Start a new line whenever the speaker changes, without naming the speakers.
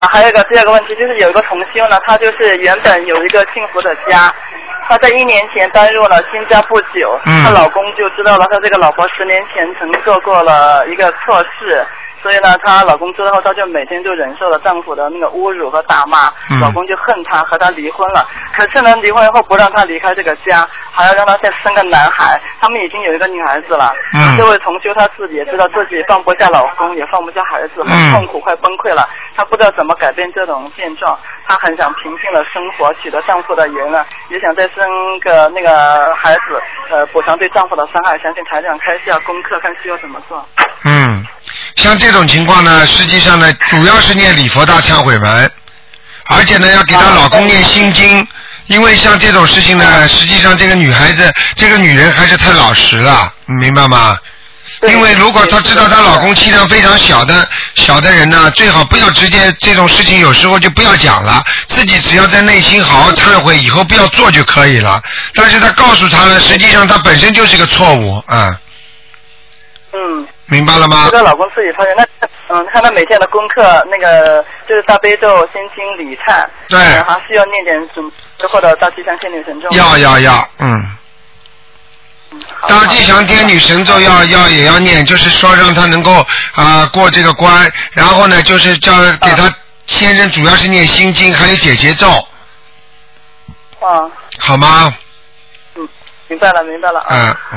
还有第二个问题就是有一个同修呢，他就是原本有一个幸福的家，他在1年前搬入了新家不久，她老公就知道了她这个老婆10年前曾做过了一个错事。所以呢，她老公知道后，她就每天就忍受了丈夫的那个侮辱和打骂，老公就恨她，和她离婚了。可是呢，离婚后不让她离开这个家，还要让她再生个男孩。他们已经有一个女孩子了。这位同修她自己也知道自己放不下老公，也放不下孩子，很痛苦，快崩溃了。她不知道怎么改变这种现状，她很想平静的生活，取得丈夫的原谅，也想再生个那个孩子，补偿对丈夫的伤害。相信台长开下功课，看需要怎么做。
像这种情况呢，实际上呢，主要是念礼佛大忏悔文，而且呢，要给她老公念心经，因为像这种事情呢，实际上这个女孩子，这个女人还是太老实了，你明白吗？因为如果她知道她老公气量非常小的人呢，最好不要直接这种事情，有时候就不要讲了，自己只要在内心好好忏悔，以后不要做就可以了。但是她告诉她了，实际上她本身就是个错误啊。明白了吗？
这个老公自己发现，看他每天的功课，那个就是大悲咒、心经、礼忏，
对，
还需要念点或者大吉祥天女神咒。
要，大吉祥天女神咒也要念，就是说让他能够过这个关，然后呢，就是叫给他先生主要是念心经，还有解结咒。好吗？
明白了。